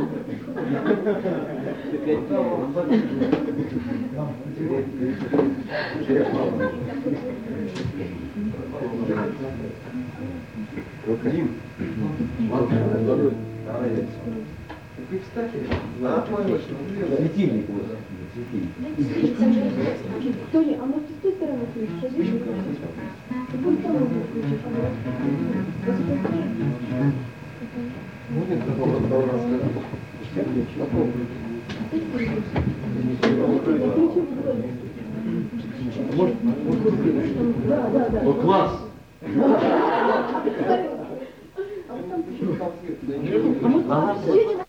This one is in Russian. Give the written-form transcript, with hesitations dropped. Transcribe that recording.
Светильник вот. Тоня, а может с той стороны включить? Какую сторону включить? Будет попробовать рассказать. Попробуй. Может, Да. о, класс! А может,